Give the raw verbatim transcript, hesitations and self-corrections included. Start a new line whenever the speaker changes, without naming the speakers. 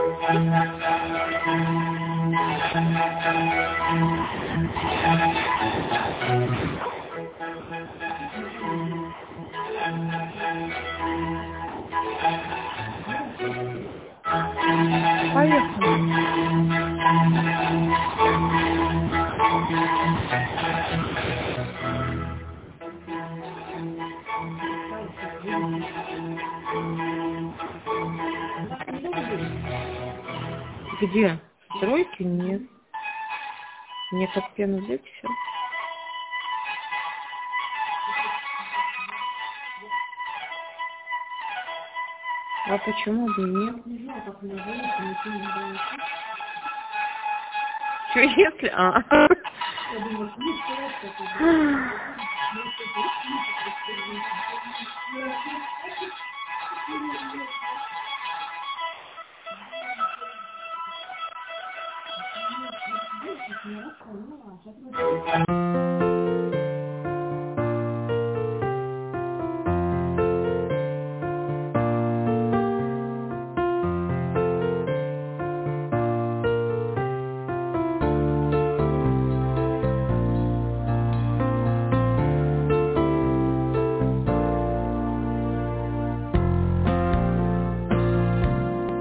Где? Стройки? Нет. Мне как пену взять еще? А почему бы нет? Что если? А.